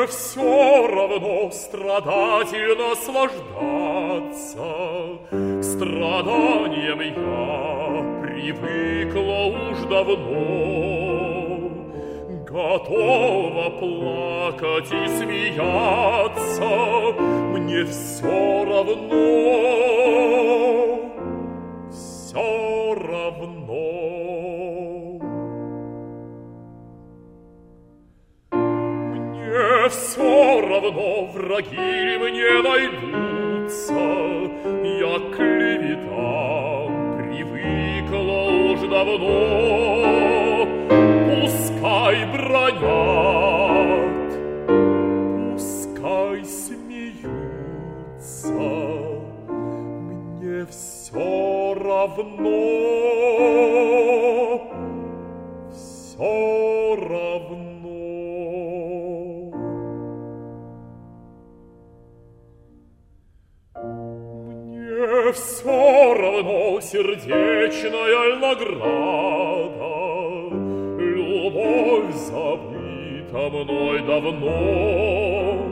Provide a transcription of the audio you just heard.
Мне все равно страдать и наслаждаться. Страданием я привыкла уж давно, готова плакать и смеяться. Мне все равно, все равно. Мне все равно, враги мне найдутся. Я к клеветам привыкла уж давно. Пускай бранят, пускай смеются, мне все равно, все равно. Мне все равно, сердечная награда, любовь забыта мной давно.